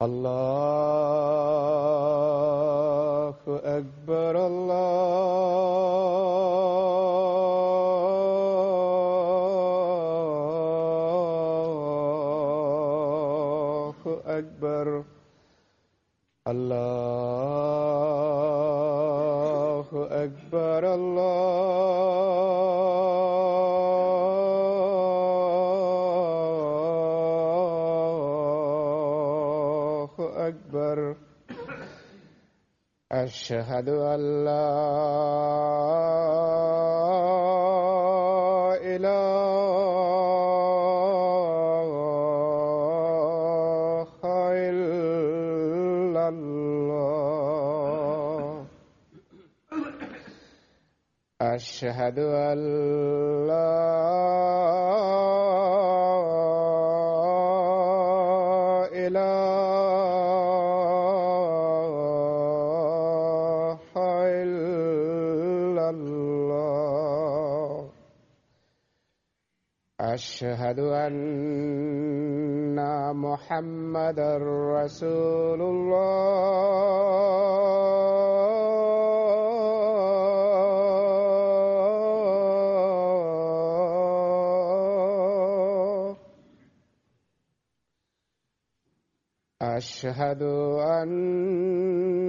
الله أكبر الله أكبر الله أكبر الله أكبر أشهد أن لا إله إلا الله أشهد أن لا إله إلا الله أشهد أن محمدا رسول الله أشهد أن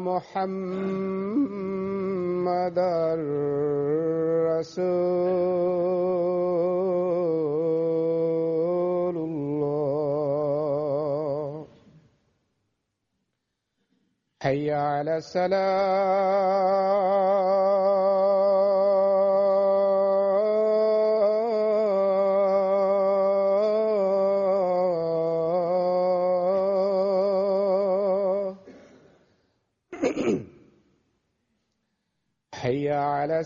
محمدا رسول الله حي على الصلاة حي على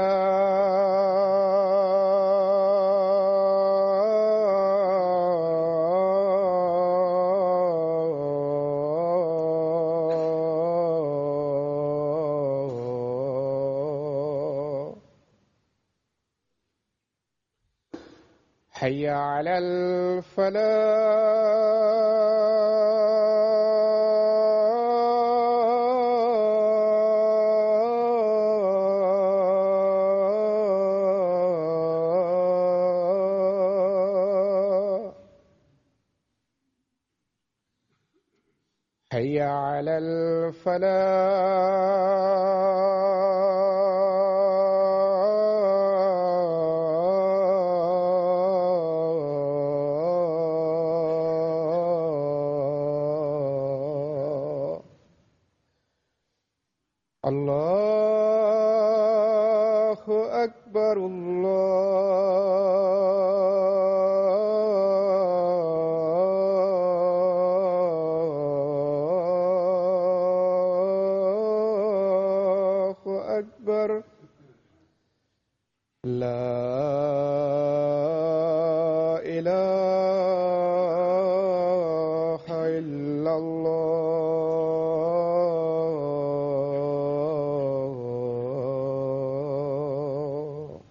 الصلاة حي على الفلاح حي على الفلاح الله أكبر الله أكبر لا إله إلا الله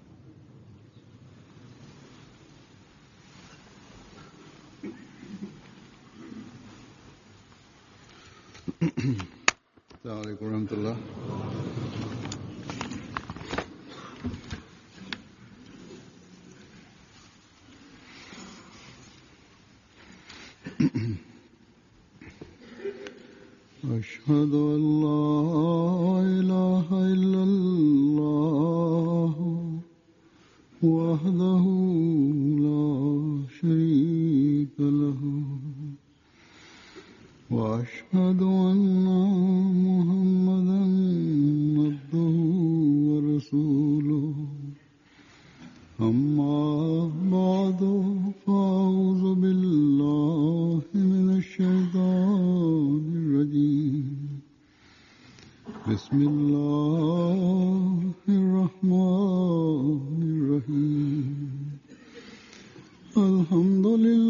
السلام عليكم ورحمة الله. أشهد أن لا إله إلا الله وحده لا شريك له وأشهد أن محمدا عبده ورسوله أما بعد فأعوذ بالله من الشيطان الرجيم بسم الله الرحمن الرحيم الحمد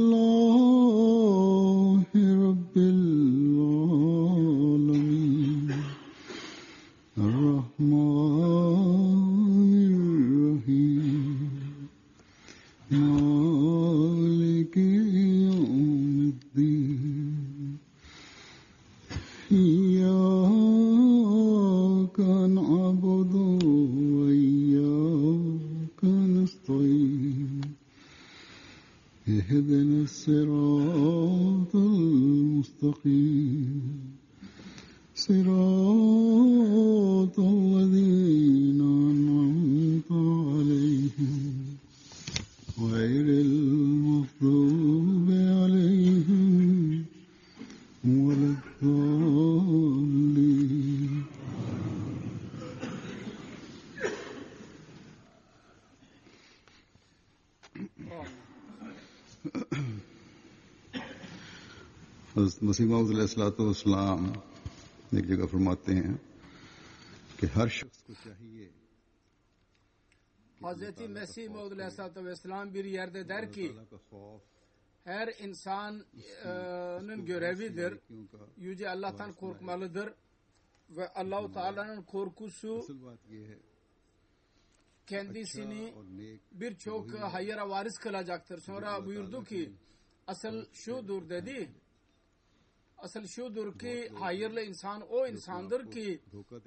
لله رب العالمين الرحمن الرحيم مالك يوم الدين إياك نعبد وإياك نستعين اهدنا الصراط المستقيم صراط الذين أنعمت عليهم غير المغضوب عليهم ولا الضالين. मसीह मौऊद अलैहिस्सलाम एक जगह फरमाते हैं कि हर शख्स को चाहिए Hazreti Mesih Maud Aleyhisselatü Vesselam bir yerde der ki her insanın görevidir Yüce Allah'tan korkmalıdır ve Allah-u Teala'nın korkusu kendisini birçok hayıra varis kılacaktır. Sonra buyurdu ki asıl şudur dedi. Asıl şudur ki hayırlı insan o insandır ki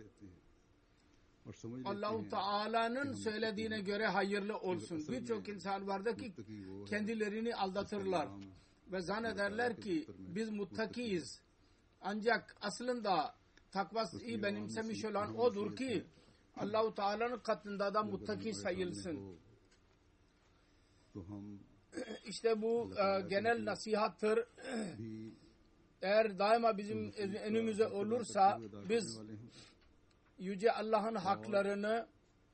Allah-u Teala'nın söylediğine göre hayırlı olsun. Birçok insan vardır ki kendilerini aldatırlar ve zannederler ki biz muttakiyiz. Ancak aslında takvayı benimsemiş olan odur ki Allah-u Teala'nın katında da muttaki sayılsın. İşte bu genel nasihattır. Eğer daima bizim önümüze olursa biz Yüce Allah'ın haklarını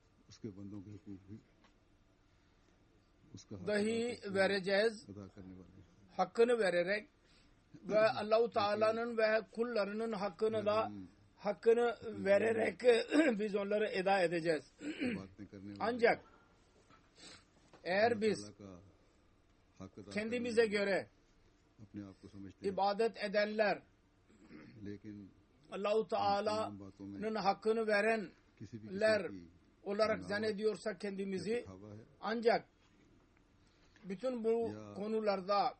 dahi vereceğiz. Hakkını vererek ve Allah-u Teala'nın ve kullarının hakkını da hakkını vererek biz onları eda edeceğiz. Ancak eğer biz kendimize göre ibadet edenler Allah-u Teala'nın hakkını verenler olarak zannediyorsak kendimizi ancak bütün bu konularda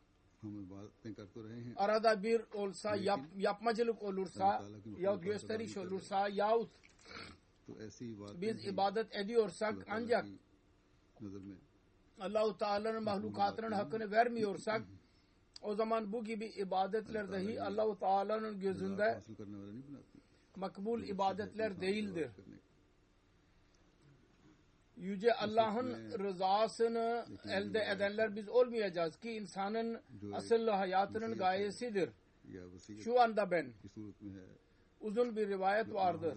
arada bir olsa yapmacılık olursa yahut gösteriş olursa yahut biz ibadet ediyorsak ancak Allah-u Teala'nın mahlukatının hakkını vermiyorsak o zaman bu gibi ibadetler dahi Allah-u Teala'nın gözünde makbul ibadetler değildir. Yüce Allah'ın rızasını elde edenler biz olmayacağız ki insanın asıl hayatının gayesidir. Şu anda ben uzun bir rivayet vardır.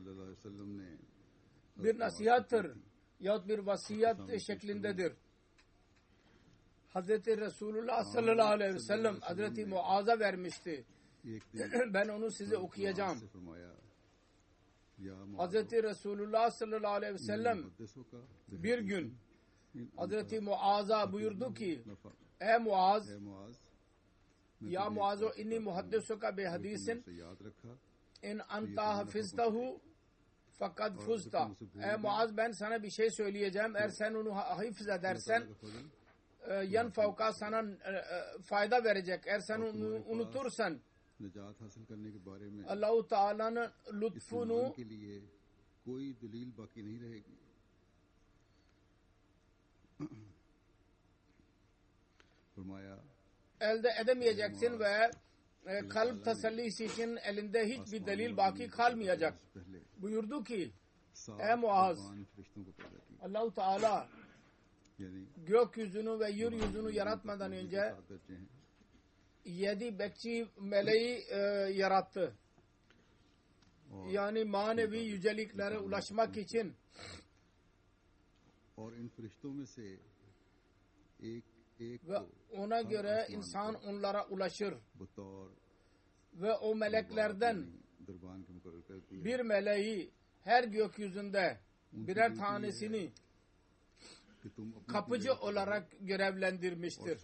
Bir nasihattır yahut bir vasiyet şeklindedir. Hazreti Resulullah sallallahu aleyhi ve sellem Hazreti Muaz'a vermişti. Ben onu size okuyacağım. Hazreti Resulullah sallallahu aleyhi ve sellem bir gün Hazreti Muaz'a buyurdu ki ey Muaz ya Muaz'o inni muhaddesuka bi hadisin in anta hafiztahu fakat fuzta. Ey Muaz ben sana bir şey söyleyeceğim. Eğer sen onu hafız edersen yan fevka sana fayda verecek. Eğer sen onu unutursan Allah-u Teala'nın lütfunu elde edemeyeceksin ve kalp tesellisi için elinde hiçbir delil baki kalmayacak. Buyurdu ki ey Muaz Allah-u Teala gökyüzünü ve yeryüzünü yaratmadan önce 7 bekçi meleği yarattı. Yani manevi yüceliklere ulaşmak için ve ona göre insan onlara ulaşır. Ve o meleklerden bir meleği her gökyüzünde birer tanesini kapıcı olarak görevlendirmiştir.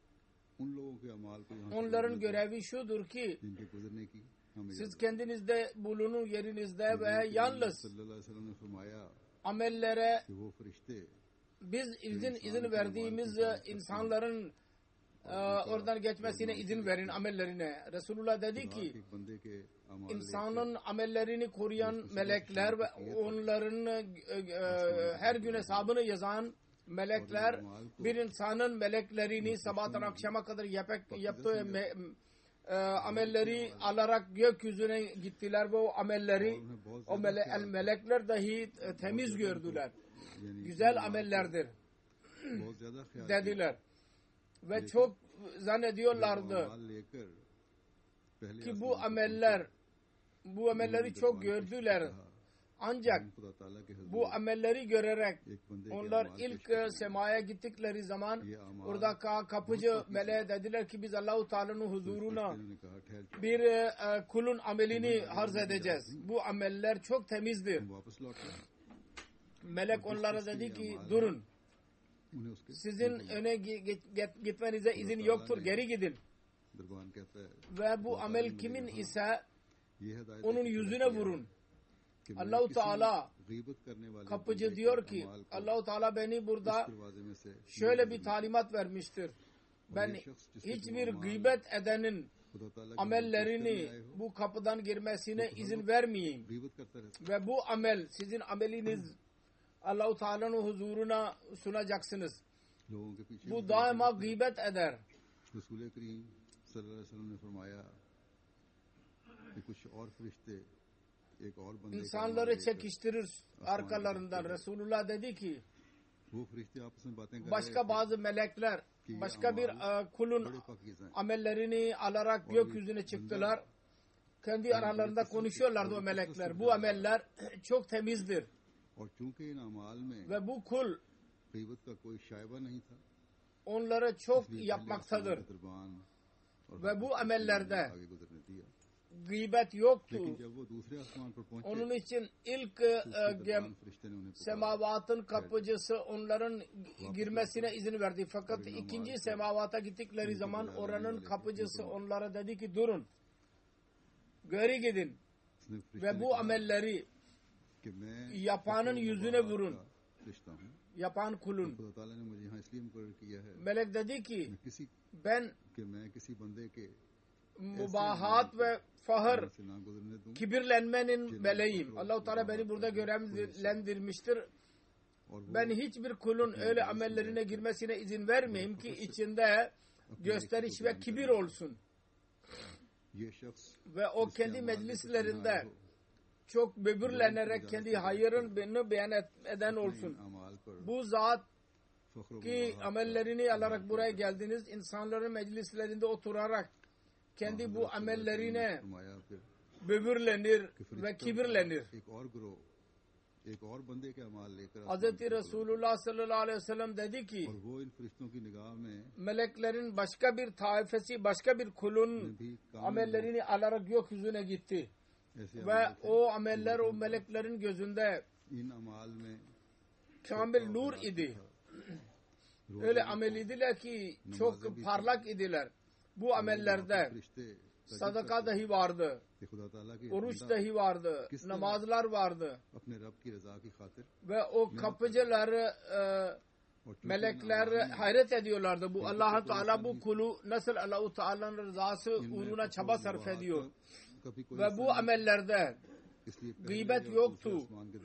Onların görevi şudur ki siz kendinizde bulunun yerinizde ve yalnız amellere biz izin verdiğimiz insanların oradan geçmesine izin verin amellerine. Resulullah dedi ki insanın amellerini koruyan melekler ve onların her gün hesabını yazan melekler bir insanın meleklerini sabahtan akşama kadar yaptığı amelleri alarak gökyüzüne gittiler ve o amelleri melekler dahi temiz gördüler. Güzel amellerdir dediler. Ve çok zannediyorlardı ki bu amelleri çok gördüler. Ancak bu amelleri görerek onlar ilk semaya gittikleri zaman orada kapıcı meleğe dediler ki biz Allah-u Teala'nın huzuruna bir kulun amelini arz edeceğiz. Bu ameller çok temizdir. Melek onlara dedi ki durun. Sizin öne gitmenize izin yoktur. Geri gidin. Ve bu amel kimin ise onun yüzüne vurun. Allah-u Teala kapıcı diyor ki Allah-u Teala beni burada şöyle bir talimat vermiştir. Ben hiçbir gıybet edenin amellerini bu kapıdan girmesine izin vermeyeyim. Ve bu amel sizin ameliniz Allah-u Teala'nın huzuruna sunacaksınız. Bu daima gıybet eder. Resul-i Kerim sallallahu aleyhi ve sellem ne فرمایا ki kuch aur ferişte ek aur bande İnsanları çekiştirir arkalarından. Resulullah dedi ki başka bazı melekler başka bir kulun amellerini alarak gökyüzüne çıktılar. Kendi aralarında konuşuyorlardı o melekler. Bu ameller çok temizdir. Ve bu kul onları çok yapmaktadır. Ve bu amellerde gıybet yoktu. Onun için ilk semavatın kapıcısı onların girmesine izin verdi. Fakat ikinci semavata gittikleri zaman oranın kapıcısı onlara dedi ki durun. Geri gidin. Ve bu amelleri yapanın yüzüne vurun. Yapan kulun. Melek dedi ki ben mubahat ve fahır kibirlenmenin meleğim. Allah-u Teala beni burada görevlendirmiştir. Ben hiçbir kulun öyle amellerine girmesine izin vermeyeyim ki içinde gösteriş ve kibir olsun. Ve o kendi meclislerinde çok böbürlenerek kendi hayırını beyan eden olsun. Bu zat ki amellerini alarak buraya geldiniz, insanların meclislerinde oturarak kendi bu amellerine böbürlenir ve kibirlenir. Hz. Resulullah sallallahu aleyhi ve sellem dedi ki meleklerin başka bir taifesi başka bir kulun amellerini alarak gökyüzüne gitti. Ve o ameller o meleklerin gözünde kamil nur idi. Öyle amel idiler ki çok parlak idiler. Bu amellerde sadaka dahi vardı. Oruç dahi vardı. Namazlar vardı. Ve o kapıcıları melekler hayret ediyorlardı. Bu Allah-u Teala bu kulu nasıl Allah-u Teala'nın rızası uğruna çaba sarf ediyor. Ve bu amellerde gıybet yoktu.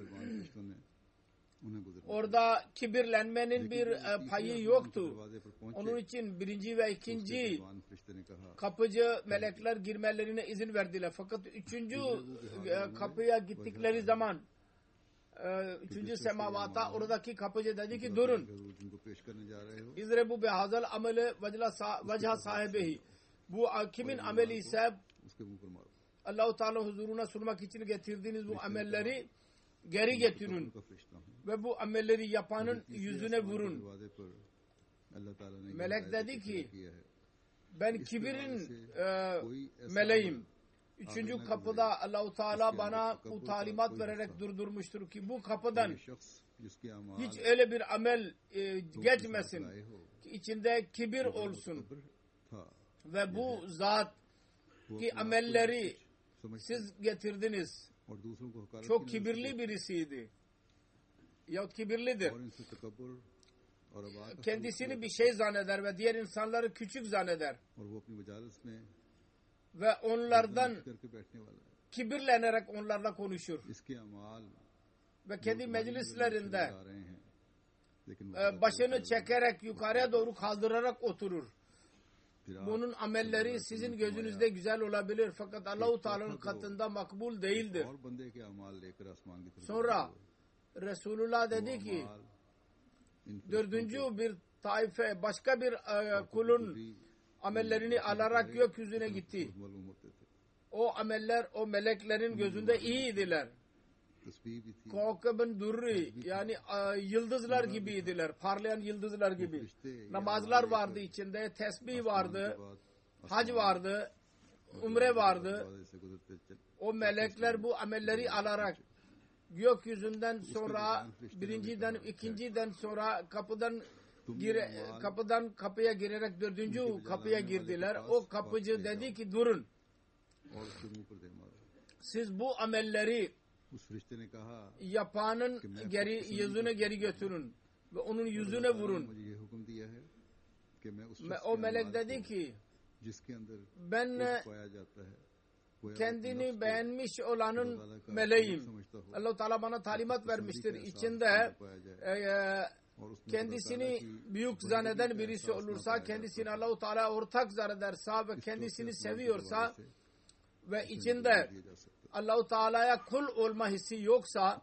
Orada kibirlenmenin bir payı yoktu. Onun için birinci ve ikinci kapıcı melekler girmelerine izin verdiler. Fakat üçüncü kapıya gittikleri zaman üçüncü semavata oradaki kapıcı dedi ki durun. İzrebu behazal ameli vecha sahibihi. Bu kimin ameli ise Allah-u Teala huzuruna sunmak için getirdiğiniz bu amelleri geri getirin ve bu amelleri yapanın yüzüne vurun. Melek dedi ki ben kibirin meleğim. Üçüncü kapıda Allah-u Teala bana bu talimat vererek durdurmuştur ki bu kapıdan hiç öyle bir amel geçmesin ki içinde kibir olsun. Ve bu zat ki amelleri siz getirdiniz çok kibirli birisiydi. Ya kibirlidir. और अबा का kendisini bir şey zanneder ve diğer insanları küçük zanneder और वो अपनी मजालिस में ve onlardan करके बैठने वाला है। kibirlenerek onlarla konuşur इसके अमाल ve kendi आ meclislerinde रहे हैं, लेकिन वो başını çekerek yukarıya doğru kaldırarak oturur. फिर आप Bunun amelleri sizin gözünüzde güzel olabilir fakat Allah-u Teala'nın katında makbul değildir. और बंदे के अमाल लेकर आसमान की तरफ Sonra Resulullah dedi ki अमाल इन dördüncü bir taife başka bir kulun amellerini alarak gökyüzüne gitti. मालूम होते थे। O ameller o meleklerin gözünde iyiydiler. तस्बीह भी थी, Kavkabın durri yani yıldızlar gibiydiler. Parlayan yıldızlar gibi. रिश्ते Namazlar vardı içinde, tesbih vardı, बाद hac vardı, umre vardı. दरवाजे से गुजरते चल O melekler bu amelleri alarak gökyüzünden sonra birinciden ikinciden sonra kapıdan kapıya girerek dördüncü kapıya girdiler. O kapıcı dedi ki durun. और उसके मुंह पर दे मारा। Siz bu amelleri उस फरिश्ते ने कहा yapanın yüzüne geri götürün ve onun yüzüne vurun. मुझे ये हुक्म दिया है कि मैं उस शख्स O के melek अमाल dedi को, ki जिसके अंदर ben पाया जाता है वो kendini beğenmiş olanın meleğim. Allah-u Teala bana talimat vermiştir. İçinde kendisini büyük zanneden birisi olursa, kendisini Allah-u Teala ortak zannederse ve kendisini seviyorsa ve içinde Allah-u Teala'ya kul olma hissi yoksa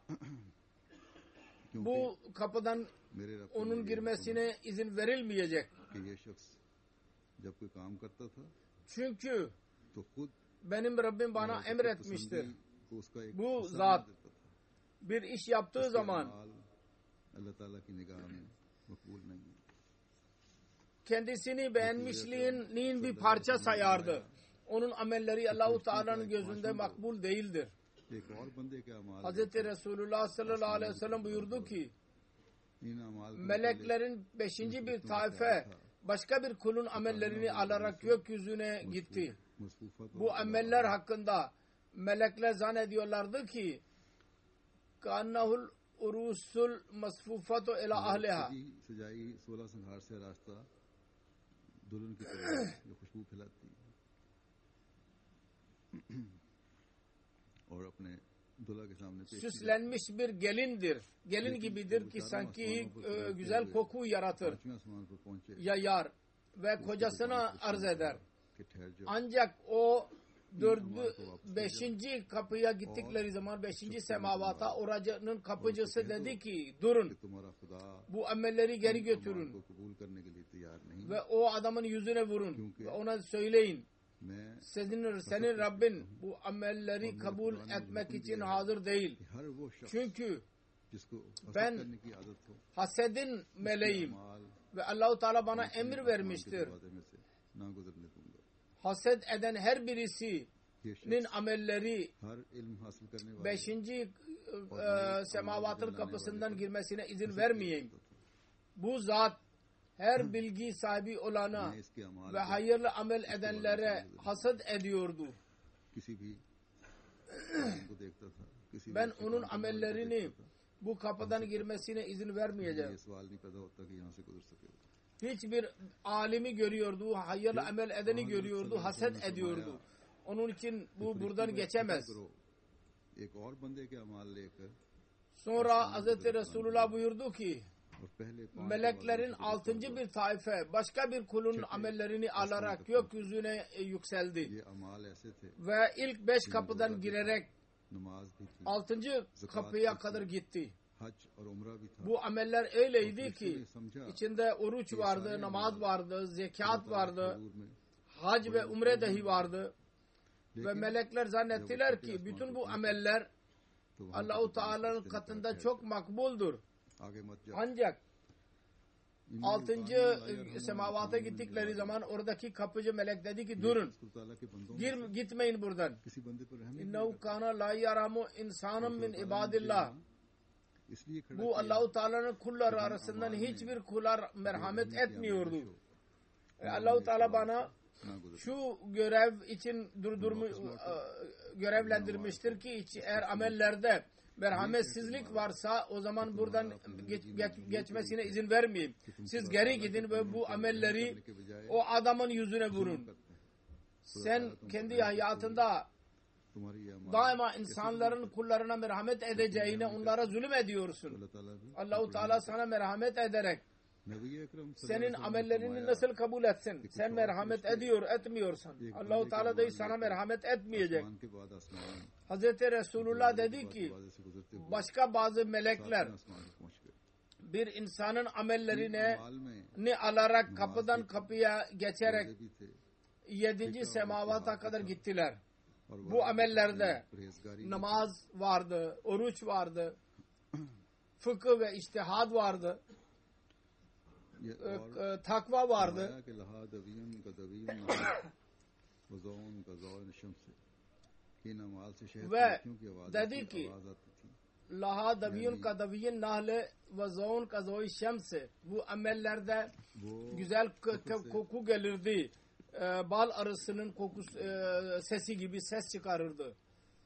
bu kapıdan मेरे रब onun girmesine izin verilmeyecek. कि ये शख्स जब कोई काम करता था Çünkü तो खुद benim Rabbim bana emretmiştir. को उसका एक Bu हिस्सा zat बना देता था। bir iş yaptığı zaman अमाल अल्लाह ताला की निगाह में मकबूल नहीं है। kendisini beğenmişliğinin bir parça sayardı. Onun amelleri Allah-u Teala'nın gözünde makbul değildir. एक और बंदे के अमाल Hazreti Resulullah sallallahu aleyhi ve sellem buyurdu ki इन अमाल को meleklerin beşinci bir taife başka bir kulun amellerini alarak gökyüzüne gitti. मसफूफा तो Bu ameller hakkında melekler zannediyorlardı ki kannahul urusul masfufatu ila ahliha. सजाई 16 संहार से रास्ता दुल्हन की तरफ जो खुशबू फैलाती है और अपने दुल्हा के सामने पेश Süslenmiş bir gelindir. Gelin gibidir ki sanki güzel koku yaratır, पांचवें आसमान पर पहुंचे yayar ve kocasına arz eder. कि ठहर जाओ Ancak o beşinci kapıya gittikleri zaman beşinci semavata oranın kapıcısı dedi ki durun कि तुम्हारा खुदा bu amelleri geri को götürün कबूल करने के लिए तैयार नहीं। ve o adamın yüzüne vurun ve ona söyleyin मैं senin Rabbin bu amelleri kabul etmek için hazır değil. कि हर वो शख्स Çünkü जिसको हसद ben करने की आदत हो hasedin meleğim माल ve Allah-u Teala bana emir के vermiştir. दरवाजे में से ना गुजरने दूंगा। Haset eden her birisinin ये शख्स amelleri हर इल्म हासिल करने वाले beşinci semavatın kapısından girmesine izin vermeyeyim. Bu zat her bilgi sahibi olana मैं इसके अमाल ve hayırlı amel edenlere hased ediyordu. किसी भी काम को देखता था किसी भी Ben अच्छे onun काम को amellerini देखता था। bu kapıdan girmesine izin vermeyeceğim. ये सवाल नहीं पैदा होता कि यहाँ से गुजर सके। Hiçbir alimi görüyordu, hayırlı amel edeni görüyordu, haset ediyordu. Onun için bu buradan geçemez. एक और बंदे के अमाल लेकर Sonra Hz. Resulullah buyurdu ki और पहले पांच meleklerin altıncı bir taife başka bir kulun amellerini alarak gökyüzüne yükseldi. ये अमाल ऐसे थे Ve ilk 5 kapıdan girerek नमाज भी थी 6. kapıya kadar gitti. हज और उम्रा भी था। Bu ameller öyleydi ki इसने समझा içinde oruç vardı, namaz vardı, zekat vardı, हजूर में hac ve umre dahi vardı. Ve लेकिन melekler zannettiler ki bütün bu ameller तो वहाँ Allah-u Teala'nın katında çok makbuldur. आगे मत जाओ। Ancak इनमें 6. semavata gittikleri zaman oradaki kapıcı melek dedi ki durun, खुदा ताला के बंदों में gitmeyin buradan. किसी बंदे पर रहम नहीं İnnehu kana la yaramu insanım min ibadillah. इसलिए खड़ा Bu Allah-u Teala'nın kulları arasından hiçbir kula merhamet etmiyordu. Allah-u Teala bana ना गुजर şu görev için görevlendirmiştir ki eğer amellerde merhametsizlik varsa o zaman buradan geçmesine izin vermeyeyim. Siz geri gidin ve bu amelleri o adamın yüzüne vurun. Sen kendi hayatında daima insanların kullarına merhamet edeceğine onlara zulüm ediyorsun. Allah-u Teala sana merhamet ederek senin amellerini nasıl kabul etsin? Sen merhamet etmiyorsan Allah-u Teala da sana merhamet etmeyecek. Hazreti Resulullah dedi ki başka bazı melekler bir insanın amellerini alarak kapıdan kapıya geçerek 7. semavata kadar gittiler. Bu amellerde namaz vardı, oruç vardı, fıkıh ve içtihad vardı, takva vardı. Ve dedi ki laha daviyun ka daviyin nahle ve zaun ka zavi şemsi. Bu amellerde güzel koku gelirdi. Bal arısının kokusu, sesi gibi ses çıkarırdı.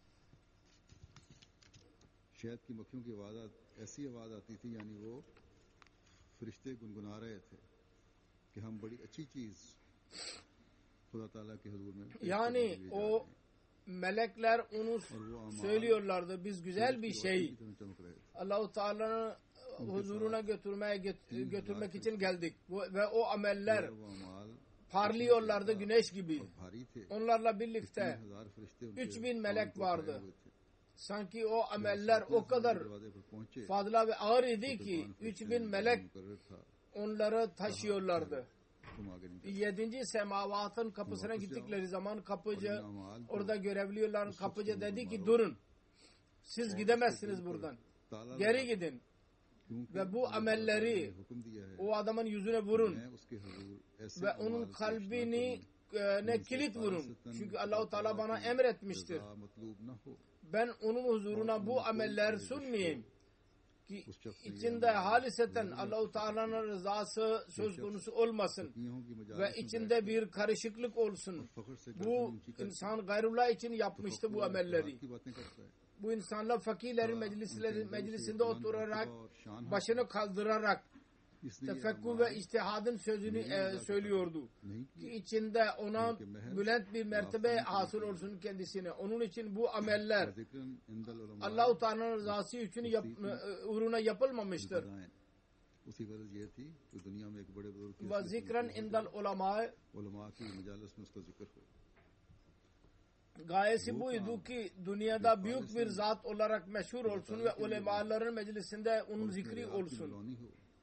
शहद की मक्खियों की आवाज ऐसी आवाज आती थी यानी वो फरिश्ते गुनगुना रहे थे कि हम बड़ी अच्छी चीज खुदा ताला के हुजूर में yani o melekler onu söylüyorlardı. Biz güzel bir şey Allah-u Teala'nın huzuruna götürmek için geldik. Ve o ameller parlıyorlardı güneş gibi. Onlarla birlikte 3000 melek vardı. Sanki o ameller o kadar fazla ve ağır idi ki 3000 melek onları taşıyorlardı. 7. semavatın kapısına gittikleri zaman kapıcı, orada görevli olan kapıcı dedi ki durun. Siz gidemezsiniz buradan. Geri gidin. Ve bu amelleri o adamın yüzüne vurun. Ve onun kalbini ne kilit vurun. Çünkü Allah-u Teala bana emretmiştir. Ben onun huzuruna bu ameller sunmayayım ki içinde haliseten Allah-u Teala'nın rızası söz konusu olmasın ve içinde bir karışıklık olsun. Bu insan gayrullah için yapmıştı bu amelleri. Bu insanlar fakirlerin meclisinde oturarak başını kaldırarak tefekkür ve içtihadın sözünü söylüyordu. Ki içinde ona bülent bir mertebe hasıl olsun kendisine. Onun için bu ameller Allah-u Teala'nın rızası için uğruna yapılmamıştır. Ve zikren indal ulema gayesi buydu ki dünyada büyük bir zat olarak meşhur olsun ve ulemaların meclisinde onun zikri olsun.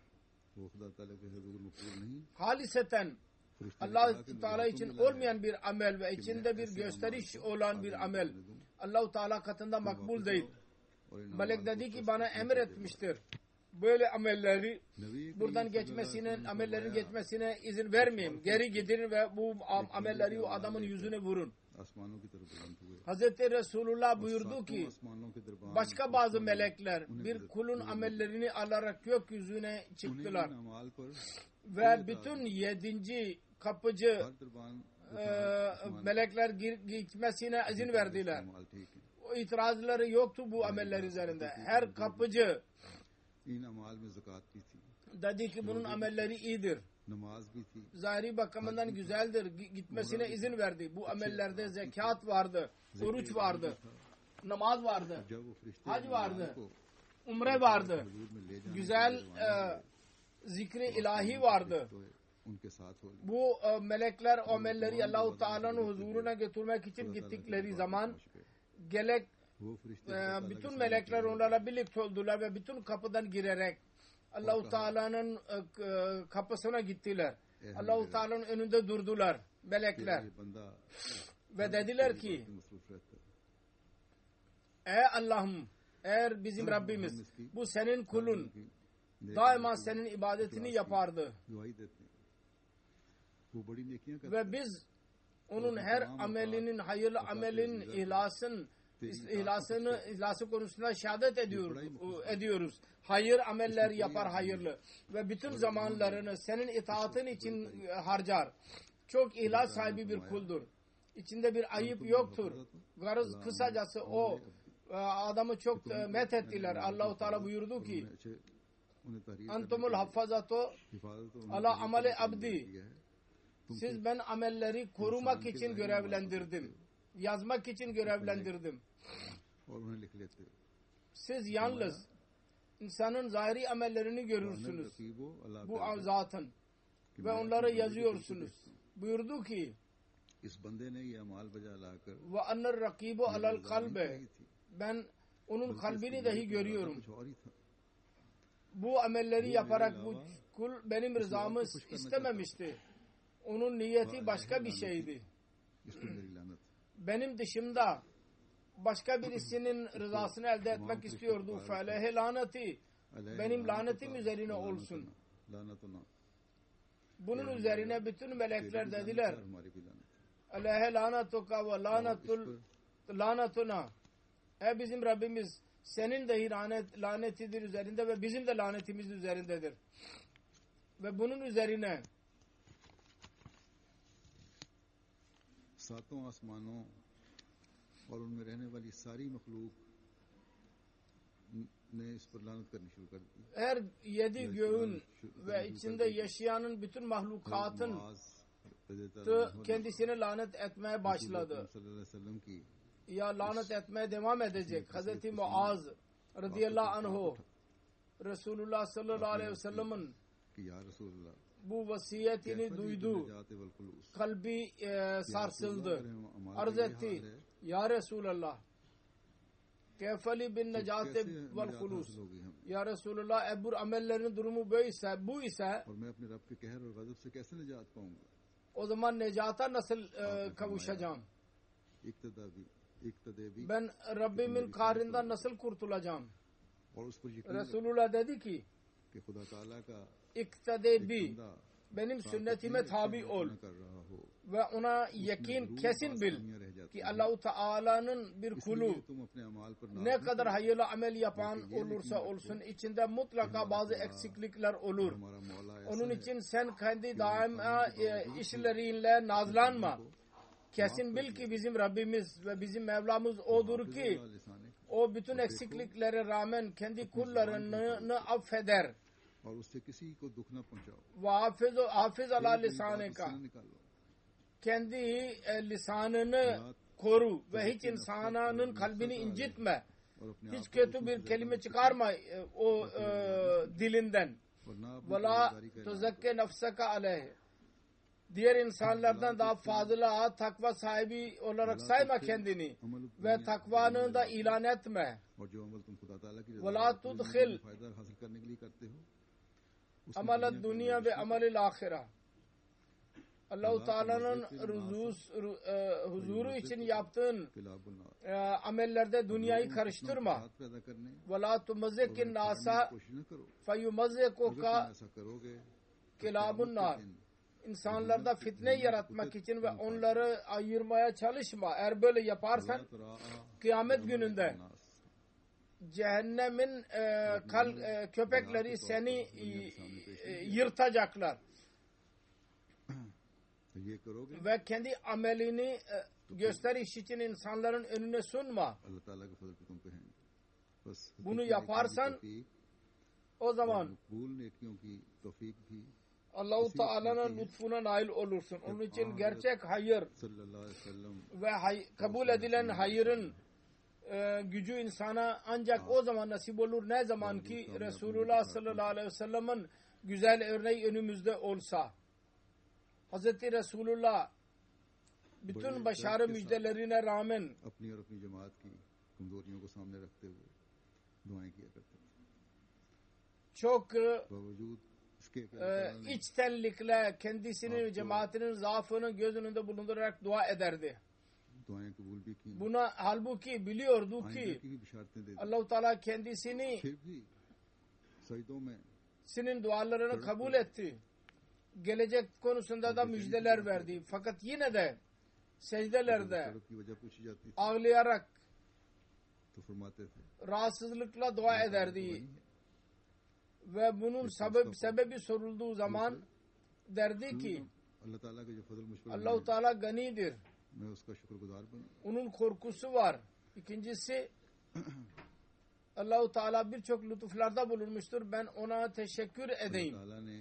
Haliseten Allah-u Teala için olmayan bir amel ve içinde bir gösteriş olan bir amel Allah-u Teala katında makbul değil. Melek dedi ki bana emretmiştir. Böyle amelleri buradan amellerin geçmesine izin vermeyeyim. Geri gidin ve bu amelleri o adamın yüzüne vurun. Hazreti Resulullah buyurdu ki başka bazı melekler bir kulun amellerini alarak gökyüzüne çıktılar ve bütün 7. kapıcı melekler gitmesine izin verdiler. O itirazları yoktu bu ameller üzerinde. Her kapıcı dedi ki bunun amelleri iyidir. Zahiri bakımından güzeldir. Gitmesine izin verdi. Bu amellerde zekat vardı, oruç vardı, namaz vardı, hac vardı, umre vardı, güzel zikri ilahi vardı. Bu melekler o amelleri Allah-u Teala'nın huzuruna götürmek için gittikleri zaman bütün melekler onlarla birlikte oldular ve bütün kapıdan girerek Allah-u Teala'nın kapısına gittiler. Allah-u Teala'nın önünde durdular melekler. Ve dediler ki ey Allah'ım, eğer bizim Rabbimiz bu senin kulun daima senin ibadetini yapardı. Ve biz onun her amelinin, hayırlı amelin ihlası konusunda şehadet ediyoruz. Hayır ameller yapar hayırlı. Ve bütün zamanlarını senin itaatın için harcar. Çok ihlas sahibi bir kuldur. İçinde bir ayıp yoktur. Kısacası o adamı çok methettiler. Allah-u Teala buyurdu ki Antumul haffazatu ala ameli abdi. Siz ben amelleri korumak için görevlendirdim. Yazmak için görevlendirdim. Siz yalnız insanın zahiri amellerini görürsünüz. Bu zatın. Ve onları yazıyorsunuz. Buyurdu ki ve anner rakibu alel kalbe. Ben onun kalbini dahi görüyorum. Bu amelleri yaparak bu kul benim rızamı istememişti. Onun niyeti başka bir şeydi. Benim dışımda başka birisinin rızasını elde etmek istiyordu. Felehe laneti. Benim lanetim üzerine olsun. Bunun üzerine bütün melekler dediler. Aleyhe lanetuka ve lanetuna. Ey bizim Rabbimiz, senin dahi lanetidir üzerinde ve bizim de lanetimiz üzerindedir. Ve bunun üzerine सातों आसमानों और उनमें रहने वाली सारी मखलूक ने इस पर लानत करनी शुरू कर दी. Her yedi göğün ve içinde yaşayanın bütün mahlukatın kendisine lanet etmeye başladı. Ya lanet etmeye devam edecek. Hazreti Muaz radıyallahu anhu Resulullah sallallahu aleyhi ve sellem'in bu vasiyetini duydu. Kalbi sarsıldı. Arz etti. Ya Resulallah kefali bin necate vel hulus. Ya Resulallah eğer bu amellerin durumu bu ise o zaman necata nasıl kavuşacağım? Ben Rabbimin kahrinden nasıl kurtulacağım? Resulullah dedi ki İktade bi, benim sünnetime tabi ol ve ona yakin kesin bil ki Allah-u Teala'nın bir kulu ne kadar hayırlı amel yapan olursa olsun içinde mutlaka bazı eksiklikler olur. Onun için sen kendi daima işlerinle nazlanma. Kesin bil ki bizim Rabbimiz ve bizim Mevlamız odur ki o bütün eksikliklere rağmen kendi kullarını affeder. Ve hafiz ala lisaneka. Kendi lisanını koru ve hiç insanın kalbini incitme. Hiç kötü bir kelime çıkarma o dilinden. Ve la tuzakke nefseka aleyh. Diğer insanlardan daha fazla takva sahibi olarak sayma kendini ve takvanı da ilan etme. Ve la tudkhil amel dünya ve amel ahire. Allah-u Teala'nın huzuru için yaptığın amellerde dünyayı karıştırma. Ve la tumazzikin nasa feyumazzikuka kilabun nar. İnsanlarda fitne yaratmak için ve onları ayırmaya çalışma. Eğer böyle yaparsan kıyamet gününde cehennemin köpekleri seni yırtacaklar. Ve kendi amelini gösteriş için insanların önüne sunma. Bunu yaparsan o zaman Allah-u Teala'nın lütfuna nail olursun. Onun için gerçek hayır ve kabul edilen hayırın gücü insana ancak o zaman nasip olur. Ne zaman ki Resulullah sallallahu aleyhi ve sellem'in güzel örneği önümüzde olsa. Hazreti Resulullah bütün başarı müjdelerine rağmen çok içtenlikle kendisinin cemaatinin zaafını göz önünde bulundurarak dua ederdi. Buna halbuki biliyordu ki Allah-u Teala kendisini senin dualarını kabul etti. Gelecek konusunda da müjdeler verdi. Fakat yine de secdelerde ağlayarak rahatsızlıkla dua ederdi. Ve bunun sebebi sorulduğu zaman derdi ki Allah-u Teala ganidir. Onun korkusu var. İkincisi Allah-u Teala birçok lütuflarda bulunmuştur. Ben ona teşekkür edeyim. Allah ne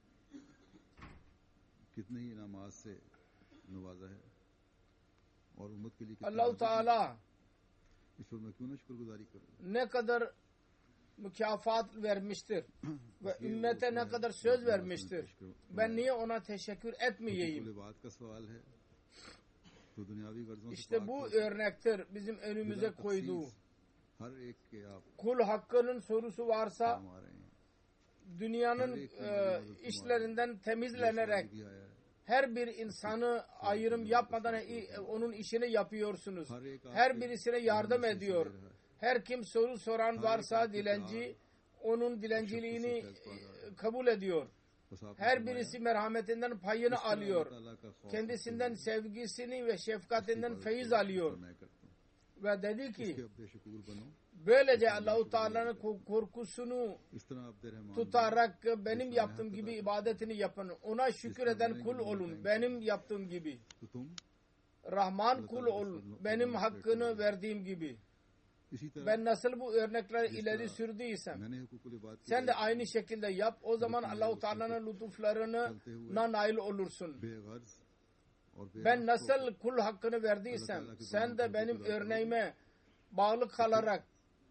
कितने ही इनामात से नवाजा है और उम्मत के लिए Allah-u Teala इस पर मैं क्यों ना शुक्रगुजारी करूं ne kadar mükafat vermiştir ve ümmete ne kadar söz vermiştir. Ben niye ona teşekkür etmeyeyim? कुल बात का सवाल है तो दुनियावी गर्जों से İşte bu örnektir bizim önümüze koyduğu. हर एक के आप Kul hakkının sorusu varsa काम आ रहे हैं dünyanın işlerinden temizlenerek दिया है her bir insanı ayrım yapmadan onun işini yapıyorsunuz. Her birisine yardım ediyor. Her kim soru soran varsa dilenci, onun dilenciliğini kabul ediyor. Her birisi merhametinden payını alıyor. Kendisinden sevgisini ve şefkatinden feyiz alıyor. Ve dedi ki, böylece Allah-u Teala'nın korkusunu tutarak benim yaptığım gibi ibadetini yapın. Ona şükür eden kul olun. Benim yaptığım gibi. Rahman kul olun. Benim hakkını verdiğim gibi. Ben nasıl bu örnekler ileri sürdüysem sen de aynı şekilde yap. O zaman Allah-u Teala'nın lütuflarına nail olursun. Ben nasıl kul hakkını verdiysem sen de benim örneğime bağlı kalarak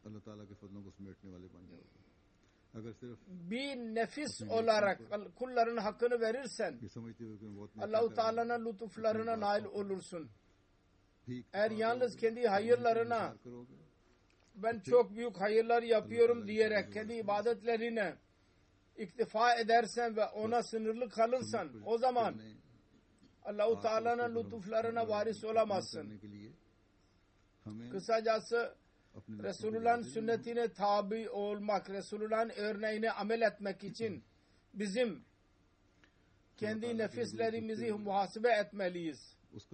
bir nefis olarak kulların hakkını verirsen Allah-u Teala'nın lütuflarına nail olursun. Eğer yalnız kendi hayırlarına ben çok büyük hayırlar yapıyorum diyerek kendi ibadetlerine iktifa edersen ve ona sınırlı kalırsan o zaman Allah-u Teala'nın lütuflarına varis olamazsın. Kısacası Resulullah'ın sünnetine tabi olmak, Resulullah'ın örneğine amel etmek için bizim kendi nefislerimizi muhasebe etmeliyiz.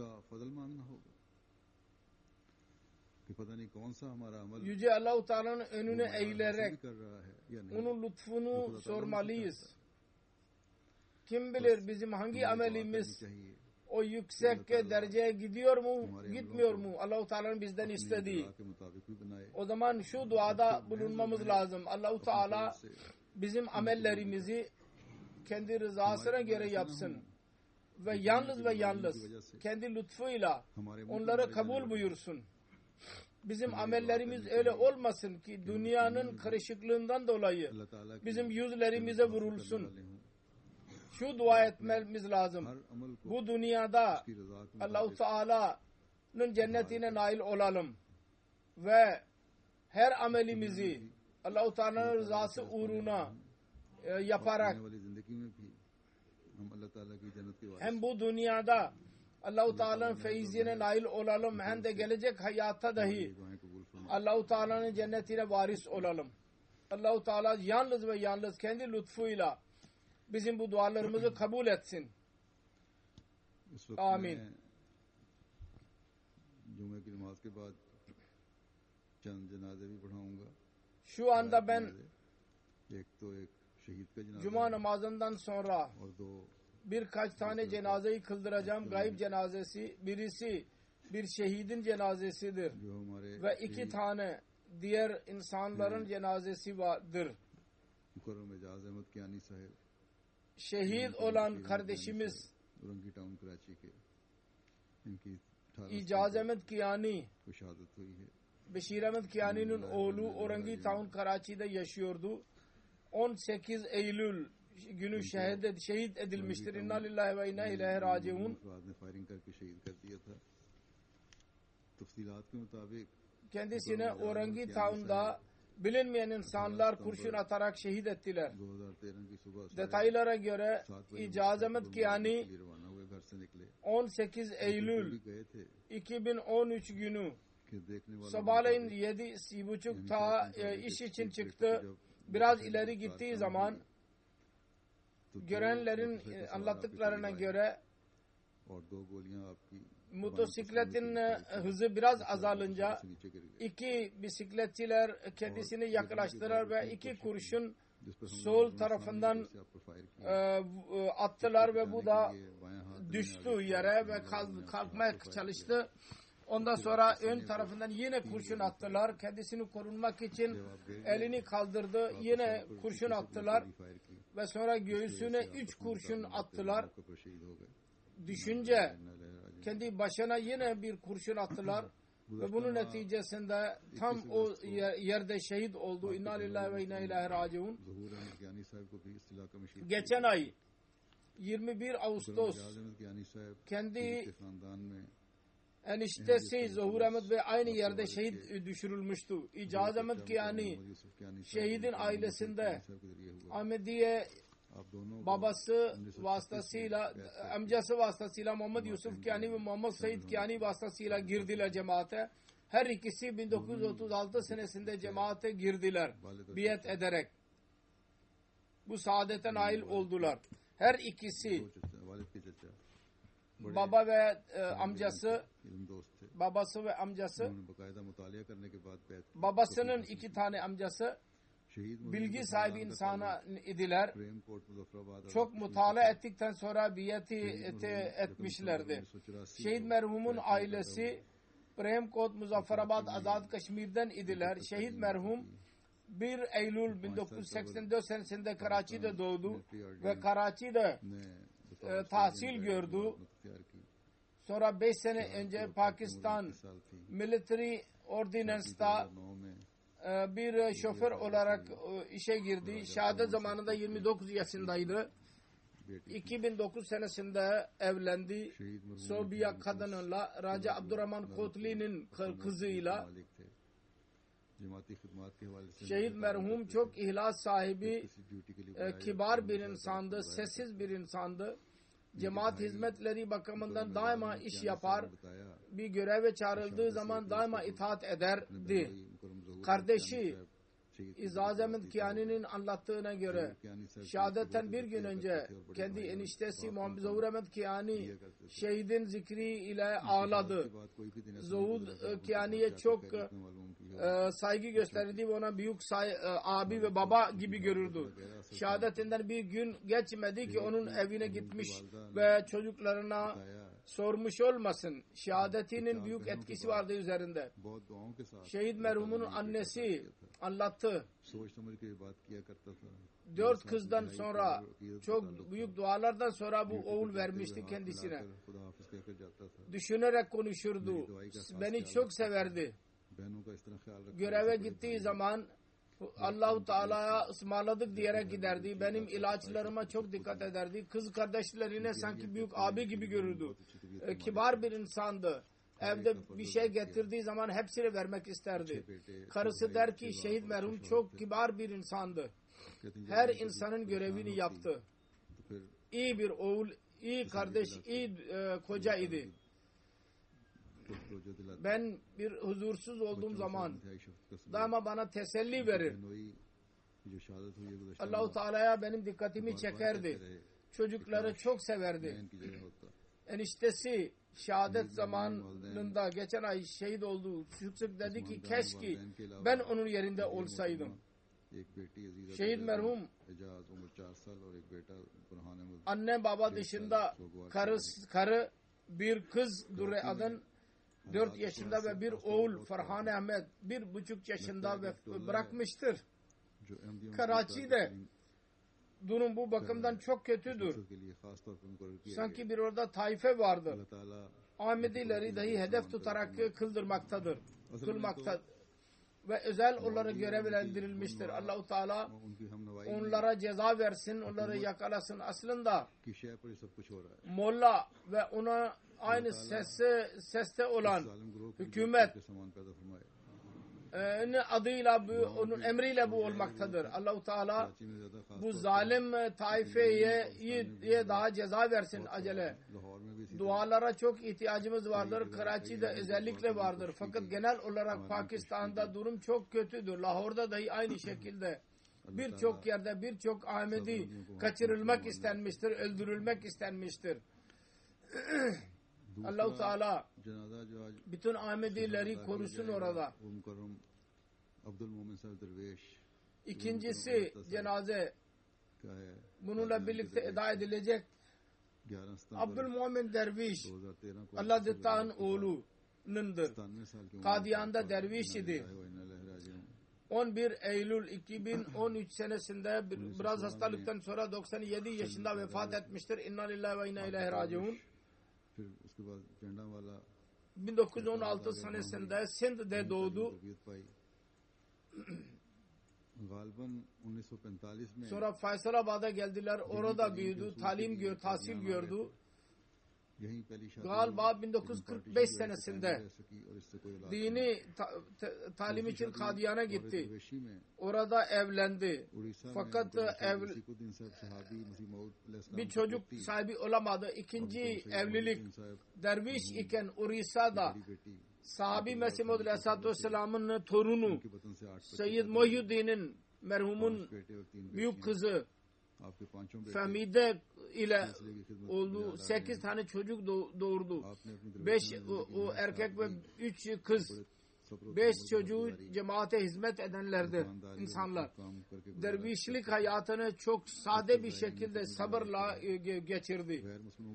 Yüce Allah-u Teala'nın önüne eğilerek onun lütfunu sormalıyız. Kim bilir bizim hangi amelimiz o yüksek dereceye gidiyor mu, gitmiyor mu? Allah-u Teala'nın bizden istediği. O zaman şu duada bulunmamız lazım. Allah-u Teala bizim amellerimizi kendi rızasına göre yapsın. Ve yalnız kendi lütfuyla onları kabul buyursun. Bizim amellerimiz öyle olmasın ki dünyanın karışıklığından dolayı bizim yüzlerimize vurulsun. Şu dua etmemiz lazım. Bu dünyada Allah-u Teala'nın cennetine nail olalım. Ve her amelimizi Allah-u Teala'nın rızası uğruna yaparak hem bu dünyada Allah-u Teala'nın feyizine nail olalım hem de gelecek hayatta dahi Allah-u Teala'nın cennetine varis olalım. Allah-u Teala yalnız kendi lütfuyla bizim bu dualarımızı kabul etsin. Amin. Şu anda ben Cuma namazından sonra birkaç tane cenazeyi kıldıracağım. Gayb cenazesi. Birisi bir şehidin cenazesidir. Ve 2 tane diğer insanların cenazesi vardır. Şehit olan kardeşimiz İcaz Ahmed Kiyani, Beşir Ahmed Kiyani'nin oğlu Orangi Town Karachi'de yaşıyordu. 18 Eylül günü şehit edilmiştir. İnna lillahi ve inna ileyhi raciun. Kendisine Orangi Town'da bilinmeyen insanlar kurşun atarak şehit ettiler. Detaylara göre İcaz Ahmed Kiyani 18 Eylül 2013 günü sabahleyin 7:30 iş için çıktı. Biraz ileri gittiği zaman görenlerin anlattıklarına göre motosikletin hızı biraz azalınca 2 bisikletçiler kendisini yaklaştılar ve 2 kurşun sol tarafından attılar ve bu da düştü yere ve kalkmaya çalıştı. Ondan sonra ön tarafından yine kurşun attılar. Kendisini korunmak için elini kaldırdı. Yine kurşun attılar. Ve sonra göğsüne 3 kurşun attılar. Düşünce kendi başına yine bir kurşun attılar. Ve bunun neticesinde tam o yerde şehit oldu. İnna lillahi ve inna ilahe raciun. Geçen ay 21 Ağustos kendi eniştesi Zuhur Ahmet Bey aynı yerde şehit düşürülmüştü. İcaz Ahmet Kiyani şehidin ailesinde Ahmediye babası vasıtasıyla, amcası vasıtasıyla Muhammed Yusuf Kiyani ve Muhammed Said Kiyani vasıtasıyla girdiler cemaate. Her ikisi 1936 senesinde cemaate girdiler. Biat ederek. Bu saadete nail oldular. Her ikisi baba ve amcası, babası ve amcası, babasının 2 tane amcası bilgi sahibi insana idiler. Çok mutala ettikten sonra biyeti etmişlerdi. Şehit merhumun ailesi Premkot Muzaffarabad Azad Kaşmir'den idiler. Şehit merhum 1 Eylül 1984 senesinde Karachi'de doğdu ve Karachi'de tahsil gördü. Sonra 5 sene önce Pakistan Military Ordinance'da bir şoför olarak işe girdi. Şehadet zamanında 29 yaşındaydı. 2009 senesinde evlendi. Sobiya kadınla Raja Abdurrahman Kotli'nin kızıyla. Şehit merhum çok ihlas sahibi, kibar bir insandı, sessiz bir insandı. Cemaat hizmetleri bakımından daima iş yapar. Bir göreve çağrıldığı zaman daima itaat ederdi. Kardeşi İzaz Ahmet Kiyani'nin anlattığına göre şehadetten bir gün önce kendi eniştesi Muhammed Zuhur Ahmet Kiyani şehidin zikri ile ağladı. Zuhur Kiyani'ye çok saygı gösterdi ve ona büyük abi ve baba gibi görürdü. Şehadetinden bir gün geçmedi ki onun evine gitmiş ve çocuklarına sormuş olmasın. Şehadetinin büyük etkisi vardı üzerinde. Şehit merhumun annesi anlattı. 4 kızdan sonra çok büyük dualardan sonra bu oğul vermişti kendisine. Düşünerek konuşurdu. Beni çok severdi. Göreve gittiği zaman Allah-u Teala'ya ısmarladık diyerek giderdi. Benim ilaçlarıma çok dikkat ederdi. Kız kardeşlerine sanki büyük abi gibi görürdü. Kibar bir insandı. Evde bir şey getirdiği zaman hepsini vermek isterdi. Karısı der ki şehit merhum çok kibar bir insandı. Her insanın görevini yaptı. İyi bir oğul, iyi kardeş, iyi koca idi. Ben bir huzursuz olduğum zaman daima bana teselli verir. Allah-u Teala'ya benim dikkatimi çekerdi. Çocukları çok severdi. Eniştesi şehadet zamanında geçen ay şehit oldu. Sık sık dedi ki keşke ben onun yerinde olsaydım. Şehit merhum anne baba dışında karı bir kız Durre Adın 4 yaşında ve bir oğul Farhan Ahmet 1,5 yaşında ve bırakmıştır. Karachi'de durum bu bakımdan çok kötüdür. Sanki bir orada taife vardır. Ahmedileri dahi hedef tutarak kıldırmaktadır. Ve özel onlara görevlendirilmiştir. Allah-u Teala onlara ceza versin, onları yakalasın. Aslında Molla ve ona aynı seste olan hükümet adıyla onun emriyle bu olmaktadır. Allah-u Teala bu zalim taifeye daha ceza versin acele. Dualara çok ihtiyacımız vardır. Karachi'de özellikle vardır. Fakat genel olarak Pakistan'da durum çok kötüdür. Lahor'da dahi aynı şekilde. Birçok yerde birçok Ahmedi kaçırılmak istenmiştir, öldürülmek istenmiştir. Allah-u Teala bütün Ahmedileri korusun orada. İkincisi cenaze bununla birlikte eda edilecek. Abdülmumin Derviş Allah Detta'nın oğlu Kadiyan'da derviş idi. 11 Eylül 2013 senesinde biraz hastalıktan sonra 97 yaşında vefat etmiştir. İnna lillahi ve inna ileyhi raciun. 1916 senesinde Sindh'de doğdu. Sonra Faysalabad'a geldiler. Orada büyüdü, tahsil gördü. Galiba 1945 senesinde dini talim için Kadiyan'a gitti. Orada evlendi. Fakat bir çocuk sahibi olamadı. İkinci evlilik derviş iken Urisa'da sahabi Mesih Maud Aleyhisselatü Vesselam'ın torunu Seyyid Muhyiddin'in merhumun büyük kızı Famide ile oldu. 8 tane çocuk doğurdu. 5 erkek ve 3 kız. 5 çocuğu cemaate hizmet edenlerdi insanlar. Dervişlik hayatını çok sade bir şekilde sabırla geçirdi.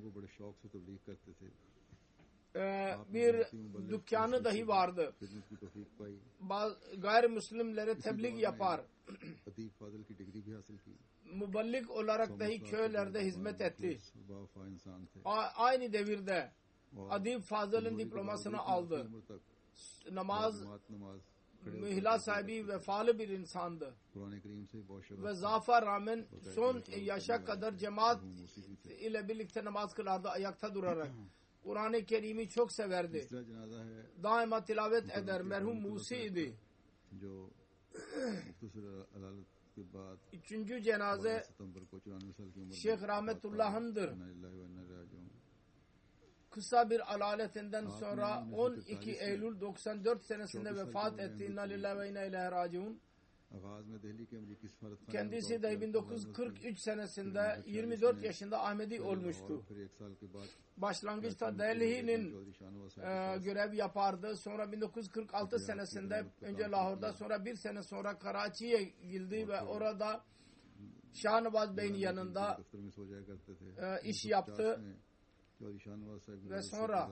Bir dükkanı dahi vardı. Gayrimüslimlere tebliğ yapar. Muballik olarak dahi köylerde hizmet etti. Aynı devirde Adib Fazıl'ın diplomasını aldı. Namaz mihla sahibi vefalı bir insandı. Ve zafa rağmen son yaşa kadar cemaat ile birlikte namaz kılardı ayakta durarak. Kur'an-ı Kerim'i çok severdi. Daima tilavet eder. Merhum Musi idi. Üçüncü cenaze Şeyh Rahmetullah'ındır. Kısa bir alaletinden sonra 12 Eylül 94 senesinde vefat etti. İnna lillahi ve inna ileyhi raciun. Kendisi de 1943 senesinde 24 yaşında Ahmedi olmuştu. Başlangıçta Delhi'nin görev yapardı. Sonra 1946 senesinde önce Lahor'da, sonra bir sene sonra Karachi'ye girdi ve orada Şahnavaz Bey'in yanında iş yaptı. Ve sonra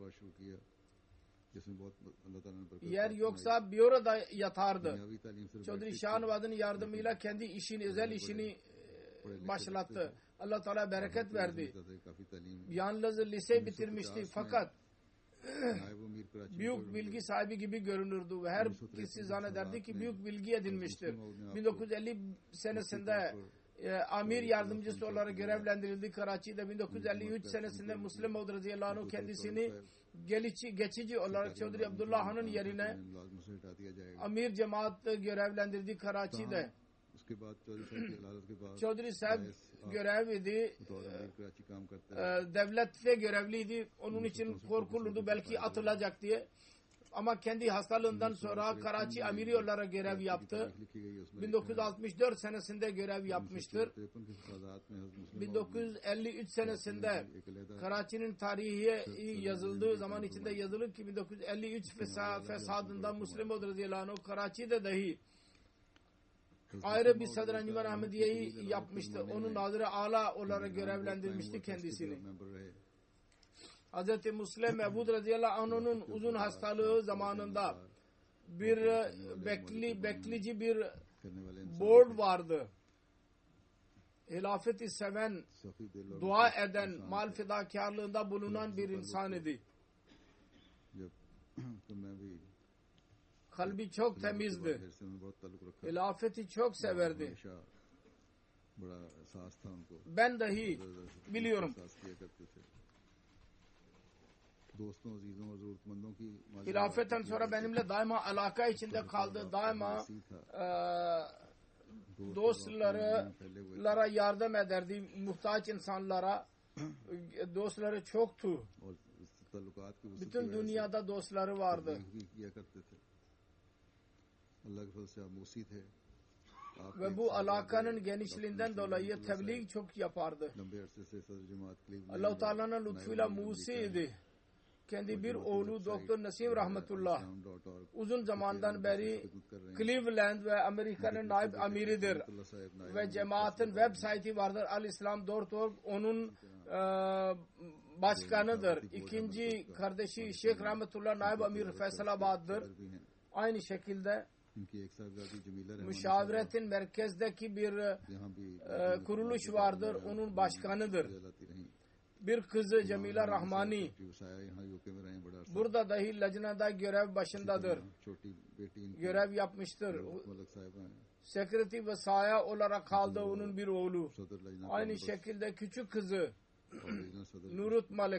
yer yoksa büroda yatardı. Çodri Şahnavaz'ın yardımıyla kendi işini, özel işini başlattı. Allah Teala bereket verdi. Yalnız lise bitirmişti fakat büyük bilgi sahibi gibi görünürdü ve her kişi zannederdi ki büyük bilgi edinmiştir. 1950 senesinde amir yardımcısı olarak görevlendirildi Karachi'de. 1953 senesinde Müslim Maud radıyallahu anh kendisini geçici olarak Çodri Abdullah Han'ın yerine amir cemaat görevlendirdi Karachi'de. Çodri Sahib görevliydi. Devlette görevliydi. Onun için korkulurdu belki atılacak diye. Ama kendi hastalığından sonra Karachi amiri olarak görev yaptı. 1964 senesinde görev yapmıştır. 1953 senesinde Karachi'nin tarihi yazıldığı zaman içinde yazılır ki 1953 fesadında Müslim Maud radıyallahu anh Karachi'de dahi ayrı bir Sadr Encümen Ahmediye'yi yapmıştı. Onun Nazır-ı Ala olarak görevlendirmişti kendisini. Hz. Müslim Mevud radıyallahu anh'ın uzun hastalığı zamanında bir bekleyici bir board vardı. Hilafeti seven, dua eden, mal fedakarlığında bulunan bir insan idi. Kalbi çok temizdi. Hilafeti çok severdi. Ben dahi biliyorum. Hilafetten sonra benimle daima alaka içinde kaldı. Daima dostlara yardım ederdi. Muhtaç insanlara. Dostları çoktu. Bütün dünyada dostları vardı. Ve bu alakanın genişliğinden dolayı tebliğ çok yapardı. Allah-u Teala'nın lütfuyla Musi'ydi. Kendi bir oğlu Doktor Nasim Rahmetullah uzun zamandan beri Cleveland ve Amerika'nın naib amiridir. Ve cemaatin web site'i vardır Al-Islam.org. Onun başkanıdır. İkinci kardeşi Şeyh Rahmetullah Naib Amir Feysalabad'dır. Aynı şekilde müşaviretin merkezdeki bir kuruluş vardır. Onun başkanıdır. Bir kızı Cemile Rahmani burada dahi lajnada görev başındadır. Görev yapmıştır. Sekreteri ve sahaya olarak kaldı onun bir oğlu. Aynı şekilde küçük kızı Nurut Malik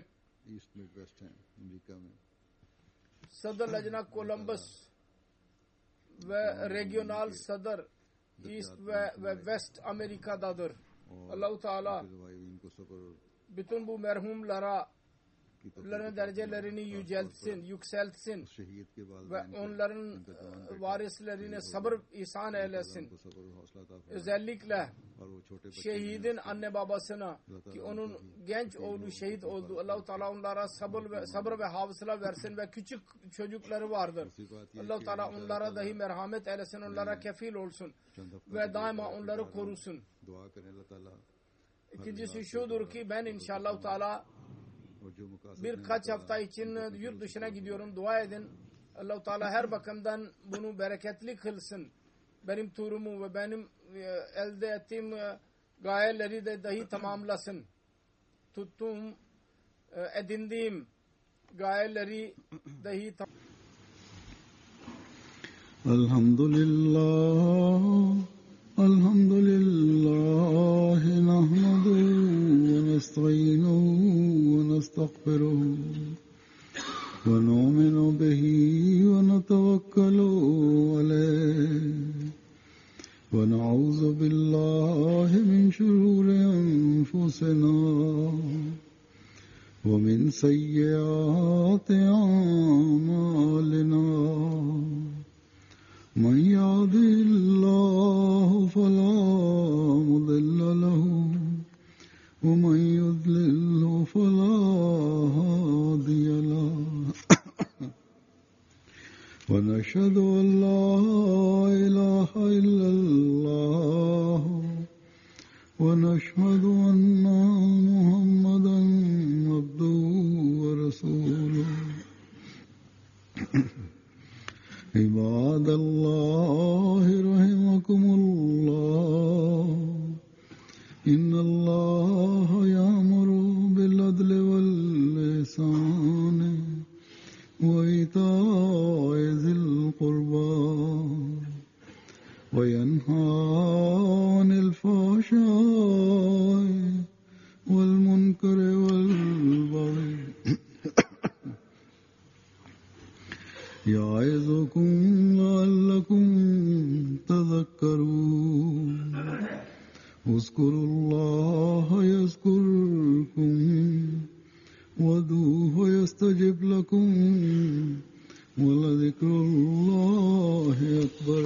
Sadr Lajna Columbus ve regional sadr East ve West Amerika'dadır. Allah-u Teala bütün bu merhumlara derecelerini yükseltsin ve onların varislerine sabır ihsan eylesin. Özellikle şehidin anne babasına ki onun genç oğlu şehit oldu. Allah-u Teala onlara sabır ve hafıza versin ve küçük çocukları vardır. Allah-u Teala onlara dahi merhamet eylesin, onlara kefil olsun ve daima onları korusun. İkincisi şudur ki ben inşallah Teala birkaç hafta için yurt dışına gidiyorum. Dua edin. Allah-u Teala her bakımdan bunu bereketli kılsın. Benim turumu ve benim elde ettiğim gayeleri de dahi tamamlasın. Tuttuğum, edindiğim gayeleri dahi Elhamdülillah, elhamdülillah, nahmaduhu ve nesta'inuhu ve nestağfiruhu ve nu'minu bihi ve netevekkalu aleyh ve na'udzu billahi min şururi enfusina ve min seyyiati a'malina. من يهده الله فلا مضل له ومن يضلل فلا هادي له ونشهد أن لا إله إلا الله ونشهد أن محمدا عبده ورسوله عباد الله رحمكم الله إن الله يأمر بالعدل والإحسان وإيتاء ذي القربى وينهى عن الفحشاء والمنكر والبغي يعظكم لعلكم تذكرون اذكروا الله يذكركم وادعوه يستجب لكم ولذكر الله أكبر.